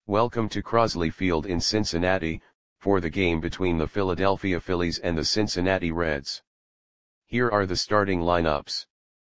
Welcome to Crosley Field in Cincinnati, for the game between the Philadelphia Phillies and the Cincinnati Reds. Here are the starting lineups.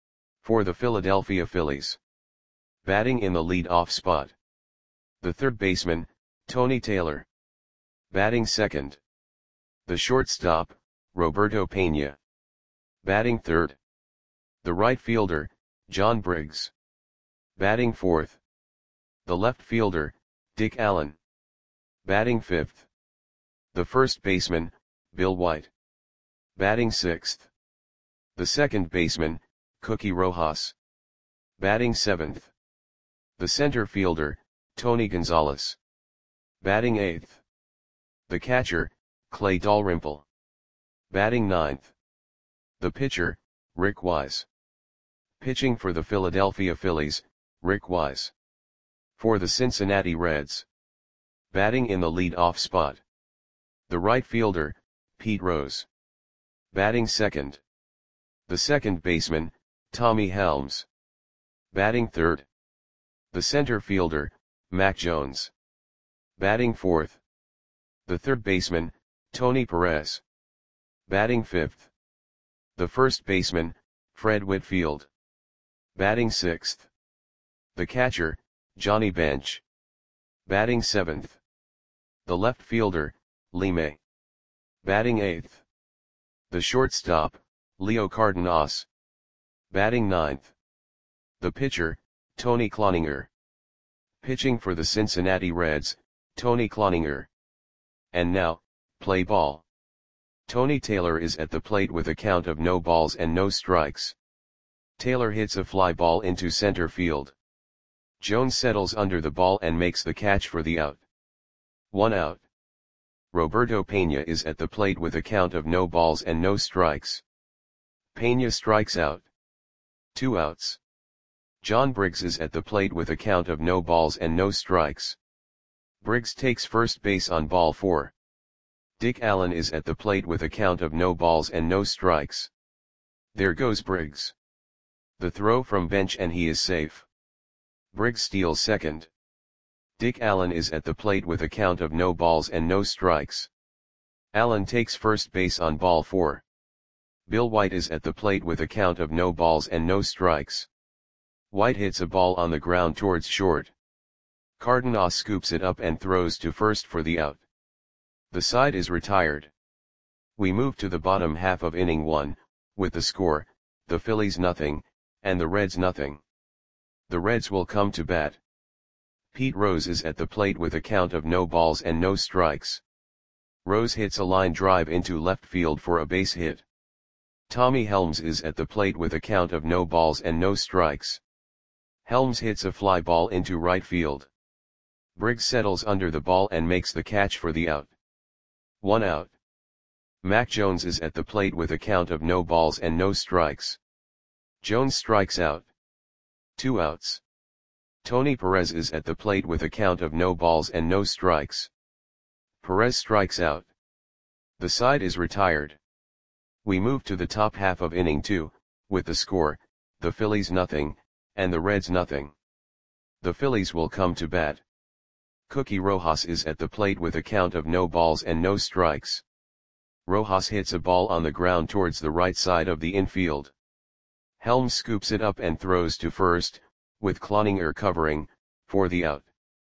For the Philadelphia Phillies. Batting in the lead-off spot. The third baseman, Tony Taylor. Batting second. The shortstop, Roberto Pena. Batting third. The right fielder, John Briggs. Batting fourth. The left fielder, Dick Allen. Batting fifth. The first baseman, Bill White. Batting sixth. The second baseman, Cookie Rojas. Batting seventh. The center fielder, Tony Gonzalez. Batting eighth. The catcher, Clay Dalrymple. Batting ninth. The pitcher, Rick Wise. Pitching for the Philadelphia Phillies, Rick Wise. For the Cincinnati Reds. Batting in the lead-off spot. The right fielder, Pete Rose. Batting second. The second baseman, Tommy Helms. Batting third. The center fielder, Mac Jones. Batting fourth. The third baseman, Tony Perez. Batting fifth. The first baseman, Fred Whitfield. Batting sixth. The catcher, Johnny Bench. Batting seventh. The left fielder, Lee May. Batting eighth. The shortstop, Leo Cardenas. Batting ninth. The pitcher, Tony Cloninger. Pitching for the Cincinnati Reds, Tony Cloninger. And now, play ball. Tony Taylor is at the plate with a count of no balls and no strikes. Taylor hits a fly ball into center field. Jones settles under the ball and makes the catch for the out. 1 out. Roberto Pena is at the plate with a count of no balls and no strikes. Pena strikes out. 2 outs. John Briggs is at the plate with a count of no balls and no strikes. Briggs takes first base on ball 4. Dick Allen is at the plate with a count of no balls and no strikes. There goes Briggs. The throw from Bench and he is safe. Briggs steals second. Dick Allen is at the plate with a count of no balls and no strikes. Allen takes first base on ball 4. Bill White is at the plate with a count of no balls and no strikes. White hits a ball on the ground towards short. Cardenas scoops it up and throws to first for the out. The side is retired. We move to the bottom half of inning 1, with the score, the Phillies nothing, and the Reds nothing. The Reds will come to bat. Pete Rose is at the plate with a count of no balls and no strikes. Rose hits a line drive into left field for a base hit. Tommy Helms is at the plate with a count of no balls and no strikes. Helms hits a fly ball into right field. Briggs settles under the ball and makes the catch for the out. 1 out. Mac Jones is at the plate with a count of no balls and no strikes. Jones strikes out. 2 outs. Tony Perez is at the plate with a count of no balls and no strikes. Perez strikes out. The side is retired. We move to the top half of inning 2, with the score, the Phillies nothing, and the Reds nothing. The Phillies will come to bat. Cookie Rojas is at the plate with a count of no balls and no strikes. Rojas hits a ball on the ground towards the right side of the infield. Helms scoops it up and throws to first, with Cloninger covering, for the out.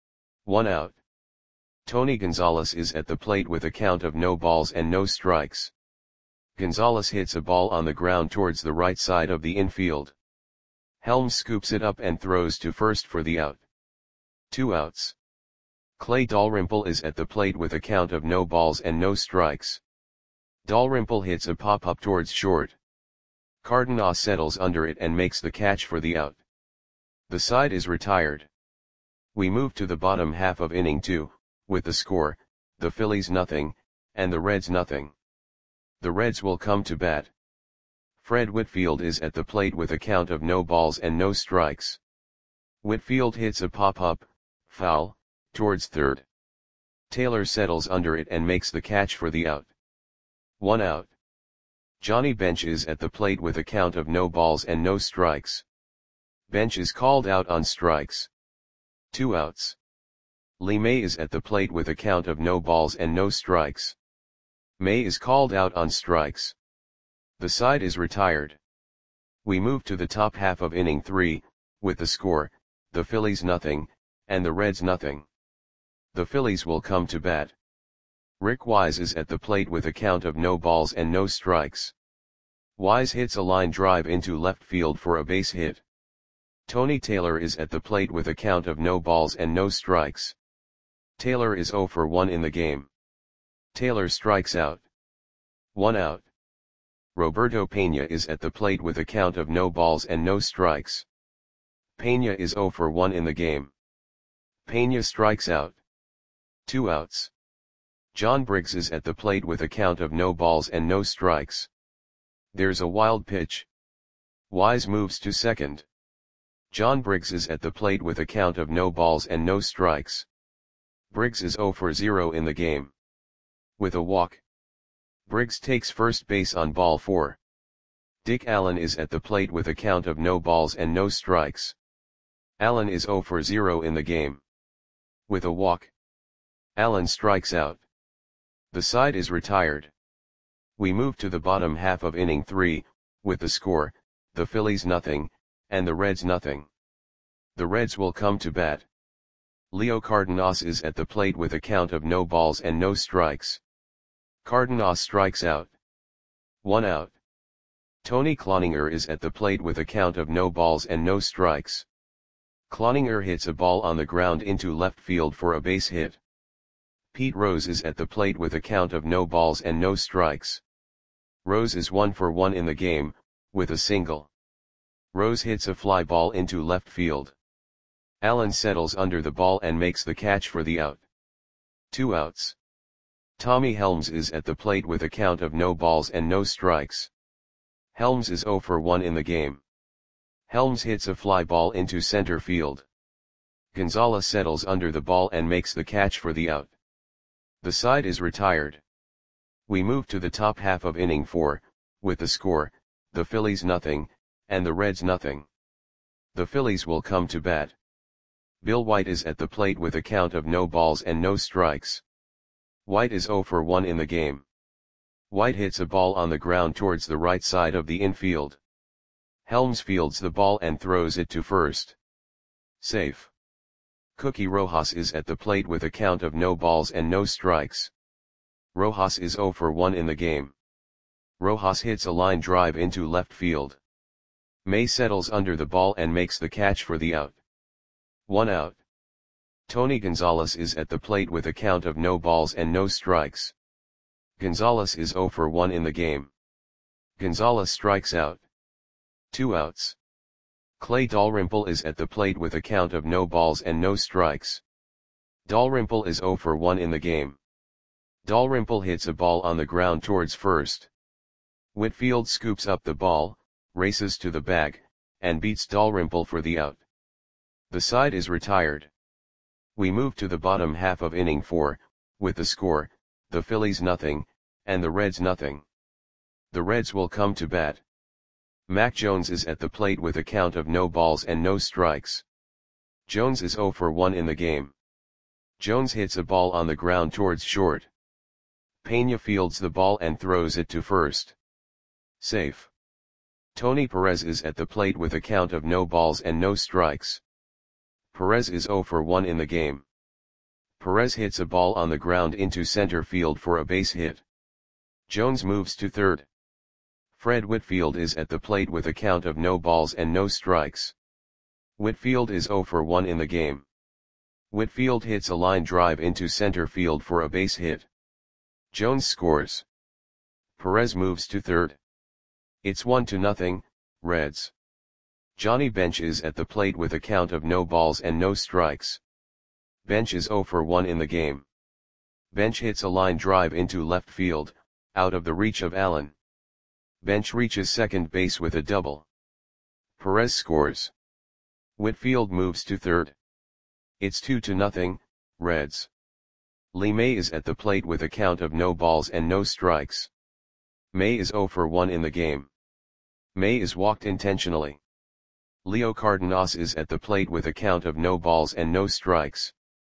1 out. Tony Gonzalez is at the plate with a count of no balls and no strikes. Gonzalez hits a ball on the ground towards the right side of the infield. Helms scoops it up and throws to first for the out. 2 outs. Clay Dalrymple is at the plate with a count of no balls and no strikes. Dalrymple hits a pop-up towards short. Cardenas settles under it and makes the catch for the out. The side is retired. We move to the bottom half of inning 2, with the score, the Phillies nothing, and the Reds nothing. The Reds will come to bat. Fred Whitfield is at the plate with a count of no balls and no strikes. Whitfield hits a pop-up, foul, towards third. Taylor settles under it and makes the catch for the out. 1 out. Johnny Bench is at the plate with a count of no balls and no strikes. Bench is called out on strikes. 2 outs. Lee May is at the plate with a count of no balls and no strikes. May is called out on strikes. The side is retired. We move to the top half of inning 3, with the score, the Phillies nothing, and the Reds nothing. The Phillies will come to bat. Rick Wise is at the plate with a count of no balls and no strikes. Wise hits a line drive into left field for a base hit. Tony Taylor is at the plate with a count of no balls and no strikes. Taylor is 0 for 1 in the game. Taylor strikes out. 1 out. Roberto Pena is at the plate with a count of no balls and no strikes. Pena is 0 for 1 in the game. Pena strikes out. 2 outs. John Briggs is at the plate with a count of no balls and no strikes. There's a wild pitch. Wise moves to second. John Briggs is at the plate with a count of no balls and no strikes. Briggs is 0 for 0 in the game. With a walk. Briggs takes first base on ball 4. Dick Allen is at the plate with a count of no balls and no strikes. Allen is 0 for 0 in the game. With a walk. Allen strikes out. The side is retired. We move to the bottom half of inning 3, with the score, the Phillies nothing, and the Reds nothing. The Reds will come to bat. Leo Cardenas is at the plate with a count of no balls and no strikes. Cardenas strikes out. 1 out. Tony Cloninger is at the plate with a count of no balls and no strikes. Cloninger hits a ball on the ground into left field for a base hit. Pete Rose is at the plate with a count of no balls and no strikes. Rose is 1 for 1 in the game, with a single. Rose hits a fly ball into left field. Allen settles under the ball and makes the catch for the out. 2 outs. Tommy Helms is at the plate with a count of no balls and no strikes. Helms is 0 for 1 in the game. Helms hits a fly ball into center field. Gonzalez settles under the ball and makes the catch for the out. The side is retired. We move to the top half of inning 4, with the score, the Phillies nothing, and the Reds nothing. The Phillies will come to bat. Bill White is at the plate with a count of no balls and no strikes. White is 0 for 1 in the game. White hits a ball on the ground towards the right side of the infield. Helms fields the ball and throws it to first. Safe. Cookie Rojas is at the plate with a count of no balls and no strikes. Rojas is 0 for 1 in the game. Rojas hits a line drive into left field. May settles under the ball and makes the catch for the out. 1 out. Tony Gonzalez is at the plate with a count of no balls and no strikes. Gonzalez is 0 for 1 in the game. Gonzalez strikes out. 2 outs. Clay Dalrymple is at the plate with a count of no balls and no strikes. Dalrymple is 0 for 1 in the game. Dalrymple hits a ball on the ground towards first. Whitfield scoops up the ball, races to the bag, and beats Dalrymple for the out. The side is retired. We move to the bottom half of inning 4, with the score, the Phillies nothing, and the Reds nothing. The Reds will come to bat. Mac Jones is at the plate with a count of no balls and no strikes. Jones is 0 for 1 in the game. Jones hits a ball on the ground towards short. Pena fields the ball and throws it to first. Safe. Tony Perez is at the plate with a count of no balls and no strikes. Perez is 0 for 1 in the game. Perez hits a ball on the ground into center field for a base hit. Jones moves to third. Fred Whitfield is at the plate with a count of no balls and no strikes. Whitfield is 0 for 1 in the game. Whitfield hits a line drive into center field for a base hit. Jones scores. Perez moves to third. It's 1-0, Reds. Johnny Bench is at the plate with a count of no balls and no strikes. Bench is 0 for 1 in the game. Bench hits a line drive into left field, out of the reach of Allen. Bench reaches second base with a double. Perez scores. Whitfield moves to third. It's 2-0, Reds. Lee May is at the plate with a count of no balls and no strikes. May is 0 for 1 in the game. May is walked intentionally. Leo Cardenas is at the plate with a count of no balls and no strikes.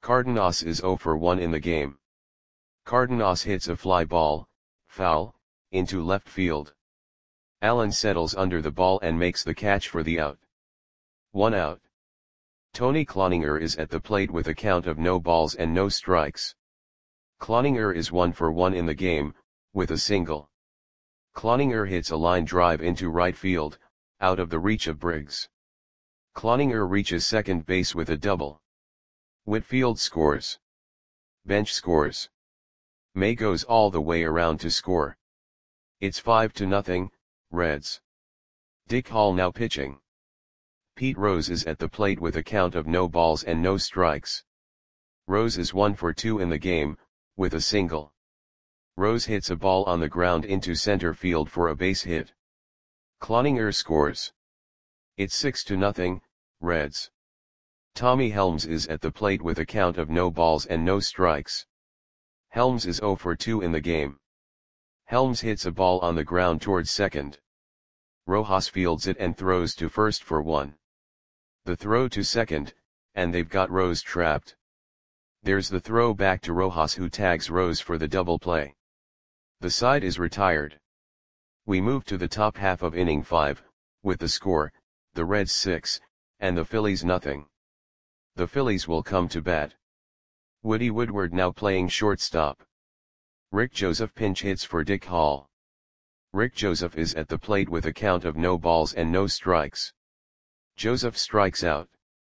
Cardenas is 0 for 1 in the game. Cardenas hits a fly ball, foul, into left field. Allen settles under the ball and makes the catch for the out. 1 out. Tony Cloninger is at the plate with a count of no balls and no strikes. Cloninger is 1 for 1 in the game, with a single. Cloninger hits a line drive into right field, out of the reach of Briggs. Cloninger reaches second base with a double. Whitfield scores. Bench scores. May goes all the way around to score. It's 5-0, Reds. Dick Hall now pitching. Pete Rose is at the plate with a count of no balls and no strikes. Rose is 1 for 2 in the game, with a single. Rose hits a ball on the ground into center field for a base hit. Cloninger scores. It's 6-0, Reds. Tommy Helms is at the plate with a count of no balls and no strikes. Helms is 0 for 2 in the game. Helms hits a ball on the ground towards second. Rojas fields it and throws to first for 1. The throw to second, and they've got Rose trapped. There's the throw back to Rojas, who tags Rose for the double play. The side is retired. We move to the top half of inning 5, with the score, the Reds 6, and the Phillies nothing. The Phillies will come to bat. Woody Woodward now playing shortstop. Rick Joseph pinch hits for Dick Hall. Rick Joseph is at the plate with a count of no balls and no strikes. Joseph strikes out.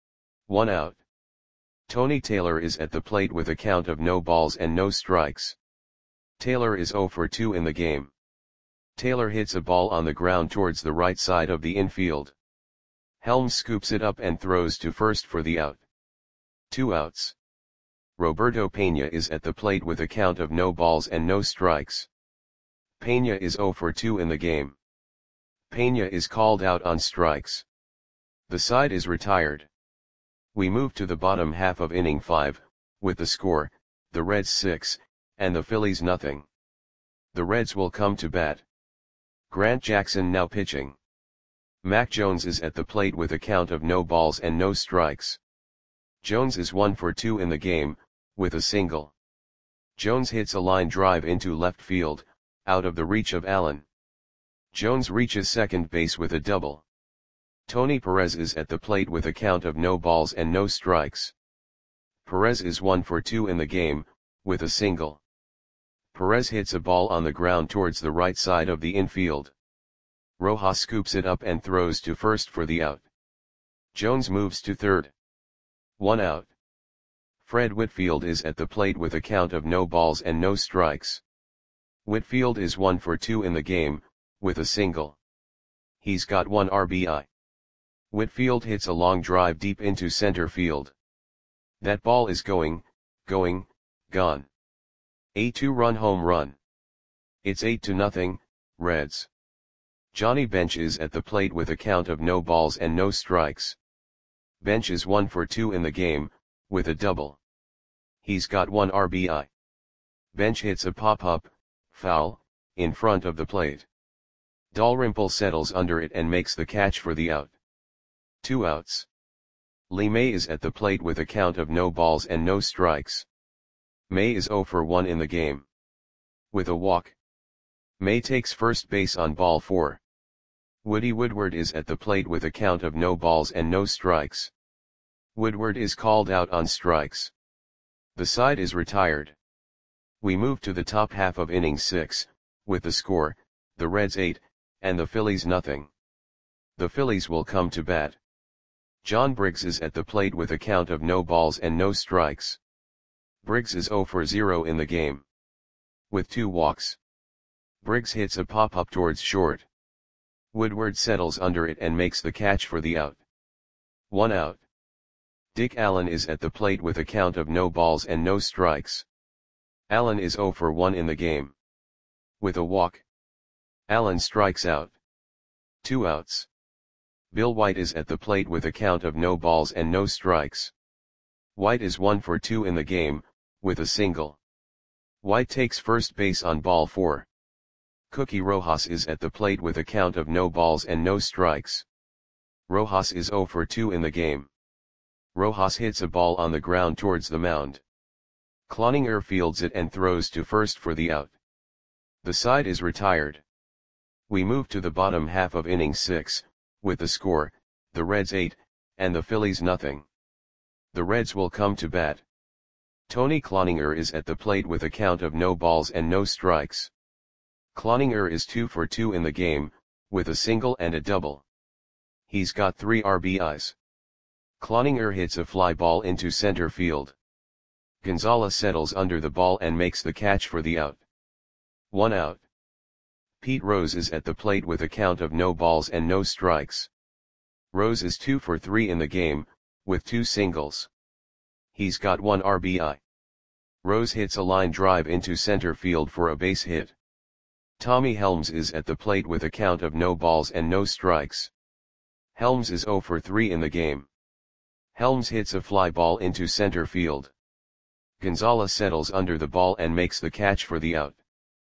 1 out. Tony Taylor is at the plate with a count of no balls and no strikes. Taylor is 0 for 2 in the game. Taylor hits a ball on the ground towards the right side of the infield. Helms scoops it up and throws to first for the out. 2 outs. Roberto Pena is at the plate with a count of no balls and no strikes. Pena is 0 for 2 in the game. Pena is called out on strikes. The side is retired. We move to the bottom half of inning 5, with the score, the Reds 6, and the Phillies nothing. The Reds will come to bat. Grant Jackson now pitching. Mac Jones is at the plate with a count of no balls and no strikes. Jones is 1 for 2 in the game, with a single. Jones hits a line drive into left field, out of the reach of Allen. Jones reaches second base with a double. Tony Perez is at the plate with a count of no balls and no strikes. Perez is 1 for 2 in the game, with a single. Perez hits a ball on the ground towards the right side of the infield. Rojas scoops it up and throws to first for the out. Jones moves to third. 1 out. Fred Whitfield is at the plate with a count of no balls and no strikes. Whitfield is 1 for 2 in the game, with a single. He's got 1 RBI. Whitfield hits a long drive deep into center field. That ball is gone. A 2-run home run. It's 8-0, Reds. Johnny Bench is at the plate with a count of no balls and no strikes. Bench is 1 for 2 in the game, with a double. He's got 1 RBI. Bench hits a pop-up, foul, in front of the plate. Dalrymple settles under it and makes the catch for the out. 2 outs. Lee May is at the plate with a count of no balls and no strikes. May is 0 for 1 in the game. With a walk. May takes first base on ball 4. Woody Woodward is at the plate with a count of no balls and no strikes. Woodward is called out on strikes. The side is retired. We move to the top half of inning 6, with the score, the Reds 8, and the Phillies nothing. The Phillies will come to bat. John Briggs is at the plate with a count of no balls and no strikes. Briggs is 0 for 0 in the game. With 2 walks. Briggs hits a pop-up towards short. Woodward settles under it and makes the catch for the out. 1 out. Dick Allen is at the plate with a count of no balls and no strikes. Allen is 0 for 1 in the game. With a walk. Allen strikes out. 2 outs. Bill White is at the plate with a count of no balls and no strikes. White is 1 for 2 in the game, with a single. White takes first base on ball 4. Cookie Rojas is at the plate with a count of no balls and no strikes. Rojas is 0 for 2 in the game. Rojas hits a ball on the ground towards the mound. Cloninger fields it and throws to first for the out. The side is retired. We move to the bottom half of inning 6, with the score, the Reds 8, and the Phillies nothing. The Reds will come to bat. Tony Cloninger is at the plate with a count of no balls and no strikes. Cloninger is 2 for 2 in the game, with a single and a double. He's got 3 RBIs. Cloninger hits a fly ball into center field. Gonzalez settles under the ball and makes the catch for the out. 1 out. Pete Rose is at the plate with a count of no balls and no strikes. Rose is 2 for 3 in the game, with 2 singles. He's got 1 RBI. Rose hits a line drive into center field for a base hit. Tommy Helms is at the plate with a count of no balls and no strikes. Helms is 0 for 3 in the game. Helms hits a fly ball into center field. Gonzalez settles under the ball and makes the catch for the out.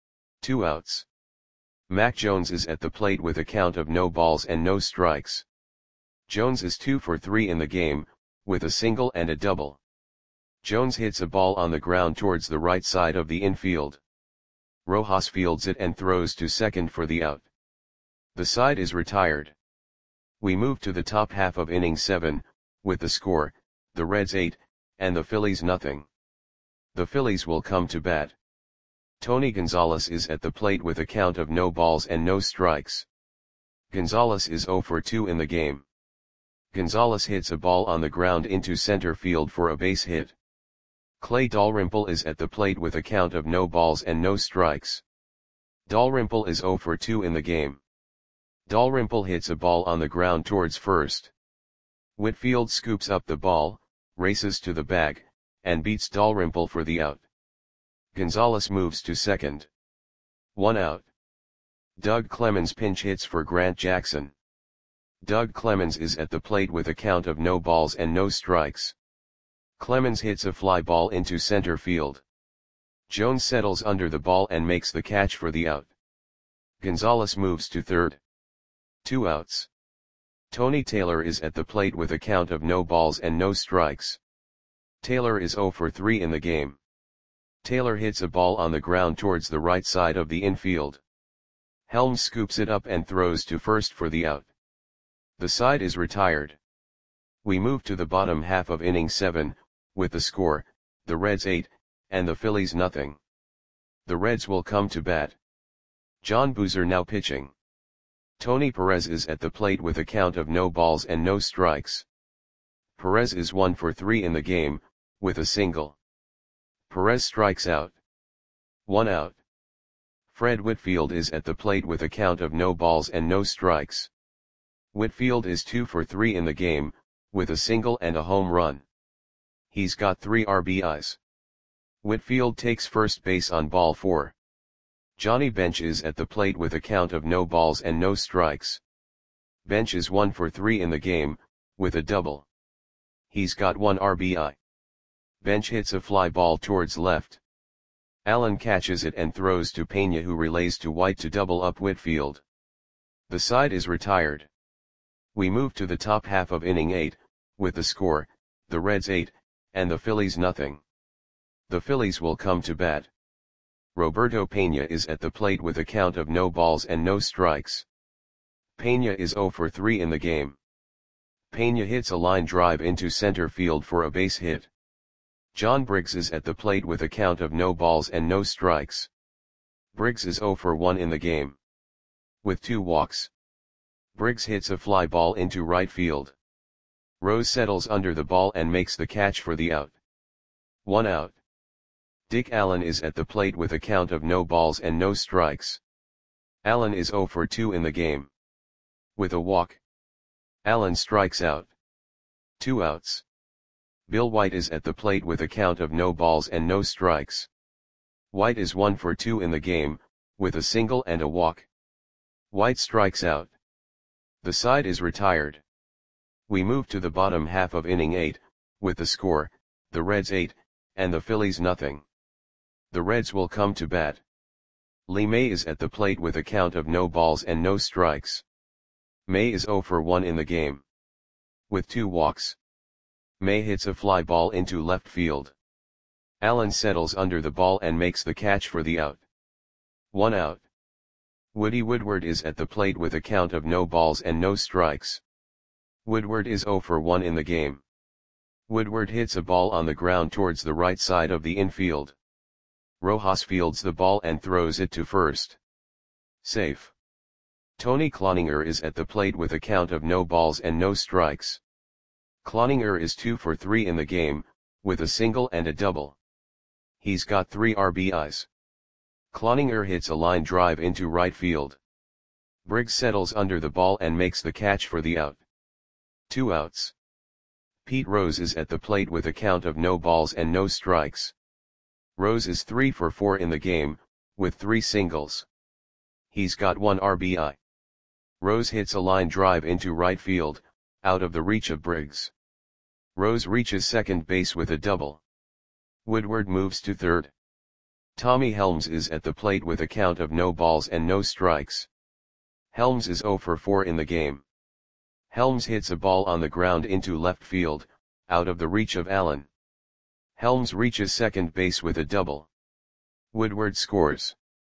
2 outs. Mac Jones is at the plate with a count of no balls and no strikes. Jones is 2 for 3 in the game, with a single and a double. Jones hits a ball on the ground towards the right side of the infield. Rojas fields it and throws to second for the out. The side is retired. We move to the top half of inning 7, with the score, the Reds 8, and the Phillies nothing. The Phillies will come to bat. Tony Gonzalez is at the plate with a count of no balls and no strikes. Gonzalez is 0 for 2 in the game. Gonzalez hits a ball on the ground into center field for a base hit. Clay Dalrymple is at the plate with a count of no balls and no strikes. Dalrymple is 0 for 2 in the game. Dalrymple hits a ball on the ground towards first. Whitfield scoops up the ball, races to the bag, and beats Dalrymple for the out. Gonzalez moves to second. 1 out. Doug Clemens pinch hits for Grant Jackson. Doug Clemens is at the plate with a count of no balls and no strikes. Clemens hits a fly ball into center field. Jones settles under the ball and makes the catch for the out. Gonzalez moves to third. 2 outs. Tony Taylor is at the plate with a count of no balls and no strikes. Taylor is 0 for 3 in the game. Taylor hits a ball on the ground towards the right side of the infield. Helms scoops it up and throws to first for the out. The side is retired. We move to the bottom half of inning 7, with the score, the Reds 8, and the Phillies nothing. The Reds will come to bat. John Boozer now pitching. Tony Perez is at the plate with a count of no balls and no strikes. Perez is 1 for 3 in the game, with a single. Perez strikes out. 1 out. Fred Whitfield is at the plate with a count of no balls and no strikes. Whitfield is 2 for 3 in the game, with a single and a home run. He's got 3 RBIs. Whitfield takes first base on ball 4. Johnny Bench is at the plate with a count of no balls and no strikes. Bench is 1 for 3 in the game, with a double. He's got 1 RBI. Bench hits a fly ball towards left. Allen catches it and throws to Pena, who relays to White to double up Whitfield. The side is retired. We move to the top half of inning 8, with the score, the Reds 8, and the Phillies nothing. The Phillies will come to bat. Roberto Pena is at the plate with a count of no balls and no strikes. Pena is 0 for 3 in the game. Pena hits a line drive into center field for a base hit. John Briggs is at the plate with a count of no balls and no strikes. Briggs is 0 for 1 in the game. With 2 walks. Briggs hits a fly ball into right field. Rose settles under the ball and makes the catch for the out. 1 out. Dick Allen is at the plate with a count of no balls and no strikes. Allen is 0 for 2 in the game. With a walk. Allen strikes out. 2 outs. Bill White is at the plate with a count of no balls and no strikes. White is 1 for 2 in the game, with a single and a walk. White strikes out. The side is retired. We move to the bottom half of inning 8, with the score, the Reds 8, and the Phillies nothing. The Reds will come to bat. Lee May is at the plate with a count of no balls and no strikes. May is 0 for 1 in the game. With 2 walks. May hits a fly ball into left field. Allen settles under the ball and makes the catch for the out. 1 out. Woody Woodward is at the plate with a count of no balls and no strikes. Woodward is 0 for 1 in the game. Woodward hits a ball on the ground towards the right side of the infield. Rojas fields the ball and throws it to first. Safe. Tony Cloninger is at the plate with a count of no balls and no strikes. Cloninger is 2 for 3 in the game, with a single and a double. He's got 3 RBIs. Cloninger hits a line drive into right field. Briggs settles under the ball and makes the catch for the out. 2 outs. Pete Rose is at the plate with a count of no balls and no strikes. Rose is 3 for 4 in the game, with 3 singles. He's got 1 RBI. Rose hits a line drive into right field, out of the reach of Briggs. Rose reaches second base with a double. Woodward moves to third. Tommy Helms is at the plate with a count of no balls and no strikes. Helms is 0 for 4 in the game. Helms hits a ball on the ground into left field, out of the reach of Allen. Helms reaches second base with a double. Woodward scores.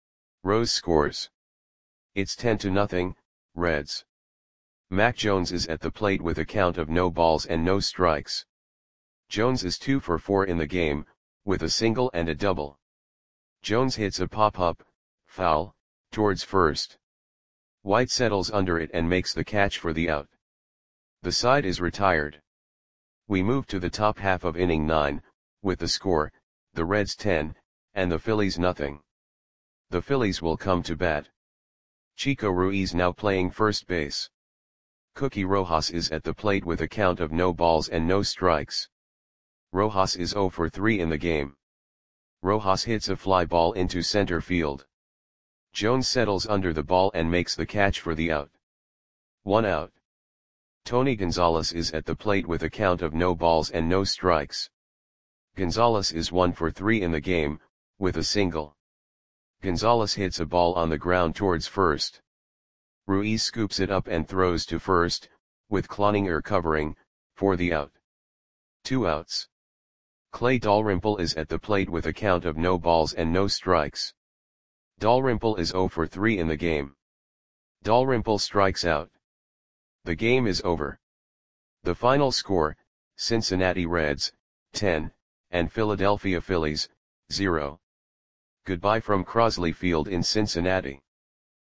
Rose scores. It's 10-0, Reds. Mac Jones is at the plate with a count of no balls and no strikes. Jones is 2 for 4 in the game, with a single and a double. Jones hits a pop-up, foul, towards first. White settles under it and makes the catch for the out. The side is retired. We move to the top half of inning 9, with the score, the Reds 10, and the Phillies nothing. The Phillies will come to bat. Chico Ruiz now playing first base. Cookie Rojas is at the plate with a count of no balls and no strikes. Rojas is 0 for 3 in the game. Rojas hits a fly ball into center field. Jones settles under the ball and makes the catch for the out. 1 out. Tony Gonzalez is at the plate with a count of no balls and no strikes. Gonzalez is 1 for 3 in the game, with a single. Gonzalez hits a ball on the ground towards first. Ruiz scoops it up and throws to first, with Cloninger covering, for the out. 2 outs. Clay Dalrymple is at the plate with a count of no balls and no strikes. Dalrymple is 0 for 3 in the game. Dalrymple strikes out. The game is over. The final score, Cincinnati Reds, 10, and Philadelphia Phillies, 0. Goodbye from Crosley Field in Cincinnati.